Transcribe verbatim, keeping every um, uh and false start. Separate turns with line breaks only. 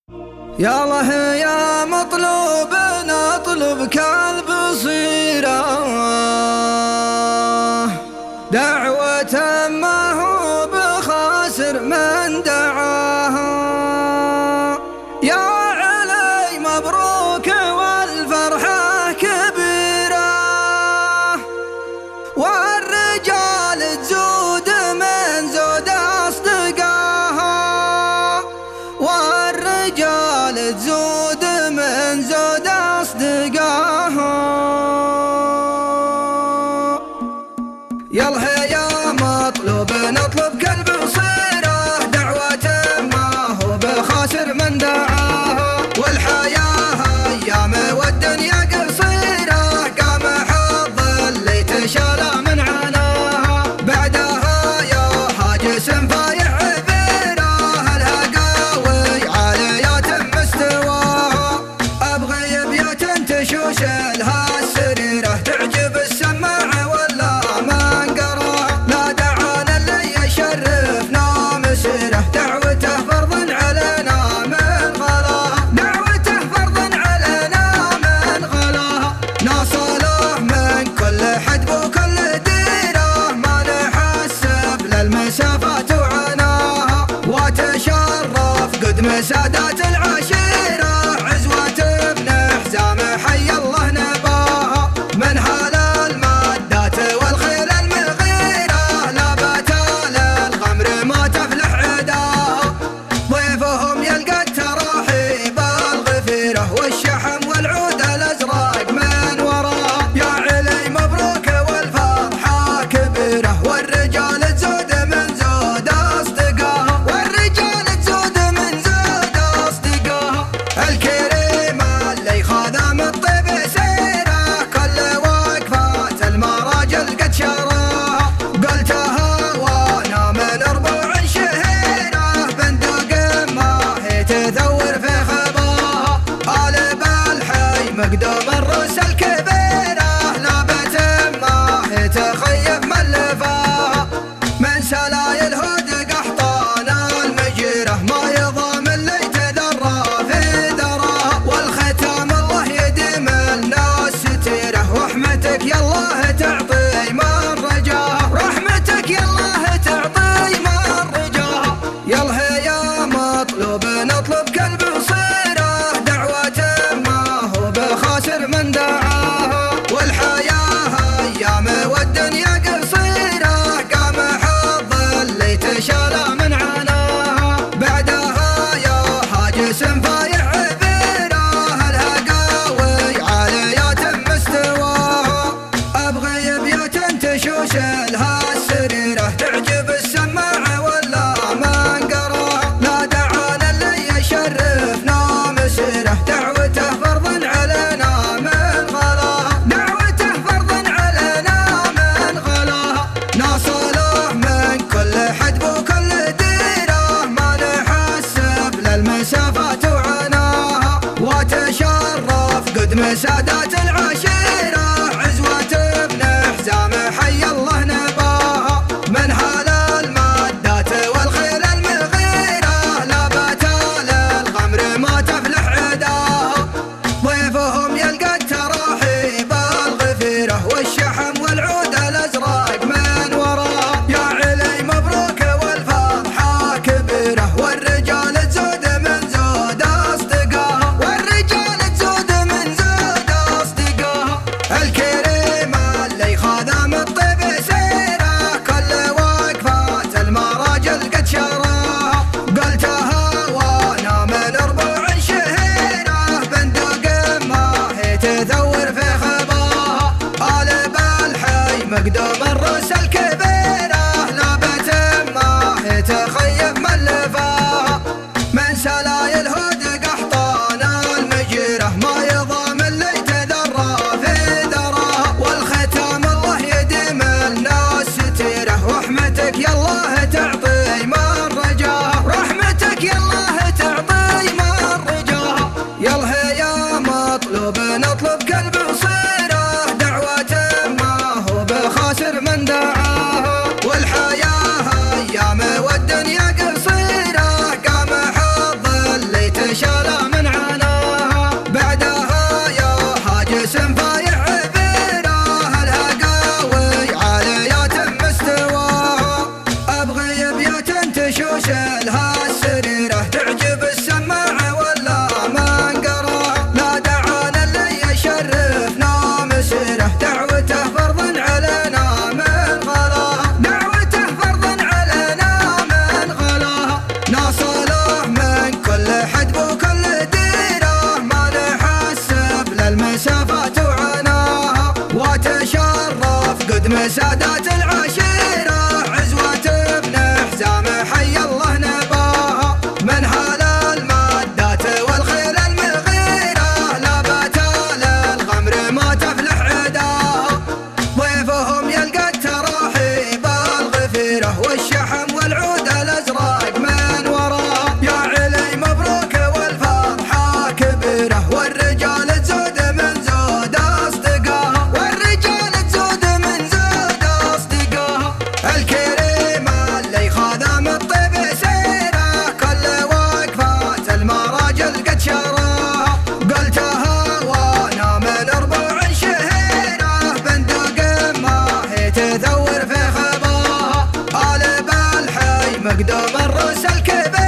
يالله يا مطلوب نطلبك البصيرة، دعوة ما هو بخاسر من دعاها. يا علي مبروك والفرحة كبيرة، والرجال تزود من زود أصدقاها، والرجال تزود من زود أصدقاها. يالله يا مطلوب نطلبك البصيرة، دعوة ما هو بخاسر من دعاها. والحياة أيام والدنيا قصيرة، قام حظ اللي تشالى من عناها. بعدها يا هاجس فايح عبيره، الهقاوي عاليات مستواها. أبغي بيوت تشوش لها السريرة، تعجب السماع ولا منقراها. لا دعانا اللي يشرفنا مسيره، دعوته فرض علينا من غلاها. دعوته فرض علينا من غلاها. ناصله من كل حدب وكل ديره، ما نحسب للمسافات وعناها. وتشرف قدم سادات العشيرة، عزوة ابن حزام حي الله نباها. من هال المادات والخيل المغيرة، لا باتال الغمر ما تفلح عداها. ضيفهم يلقى التراحيب الغفيرة، والشحم والعود الأزرق من وراها. يا علي مبروك والفرحة كبيرة، والرجال تزود من زود أصدقاها. والرجال تزود من زود أصدقاها. الكريم اللي خادم الطيب سيره، كل وقفات المراجل قد شراها. قلتها وانا من ربوع شهيره، بندق ما هي تثور في خباها. آل بالحي مقدوم الرؤوس الكبيره، لابت ما هي تخيف من لفاها. من سلايل هود قحطان المجيره، ما يضام اللي تذرى في ذراها. والختام الله يديم الناس ستيره، رحمتك يا الله تعطي من رجاها. رحمتك يا الله تعطي من رجاها. يالله يا مطلوب نطلبك البصيرة، دعوة ما هو بخاسر من دعاها. والحياة أيام والدنيا قصيرة، قام حظ اللي تشالى من عناها. بعدها يا هاجس فايح عبيره، الهقاوي عاليات مستواها. أبغي بيوت تشوش لها السريرة، تعجب السماع ولا منقراها. لا دعانا اللي يشرفنا مسيره، دعوته فرض علينا من غلاها. دعوته فرض علينا من غلاها. ناصله من كل حدب وكل ديره، ما نحسب للمسافات وعناها. وتشرف قدم سادات العشيرة، عزوة ابن حزام حي الله نباها. من هال المادات والخيل المغيرة، لا باتال الغمر ما تفلح عداها. ضيفهم يلقى التراحيب الغفيرة، والشحم والعود الأزرق من وراها. يا علي مبروك والفرحة كبيرة، والرجال تزود من زود أصدقاها. والرجال تزود من زود أصدقاها. الكريم اللي خادم الطيب سيره، كل وقفات المراجل قد شراها. قلتها وانا من ربوع شهيره، بندق ما هي تثور في خباها. آل بالحي مقدوم الرؤوس الكبيره، لابت ما هي تخيف من لفاها. من سلايل هود قحطان المجيره، ما يضام اللي تذرى في ذراها. والختام الله يديم الناس ستيره، رحمتك يا الله تعطي من رجاها. رحمتك يا الله تعطي من رجاها. يالله يا مطلوب نطلبك البصيرة، دعوة ما هو بخاسر لها السريرة تعجب السماع ولا من قراها. لا دعانا اللي يشرفنا مسيره دعوته فرض علينا من غلاها. دعوته فرض علينا من غلاها. ناصله من كل حدب وكل ديره ما نحسب للمسافات وعناها. وتشرف قدم سادات العشيرة عزوة ابن حزام حي الله نباها. من هلا المادات والخيل المغيرة لا بتال الغمر ما تفلح عداها. ضيفهم يلقى التراحيب الغفيرة والشحم والعود الازرق من وراها. يا علي مبروك والفرحة كبيرة والرجال تزود من زود اصدقاها. والرجال تزود من زود اصدقاها. الكريم اللي خادم الطيب سيره كل وقفات المراجل قد شراها. قلتها وانا من ربوع شهيره بندق ما هي تثور في خباها. آل بالحي مقدوم الرؤوس الكبير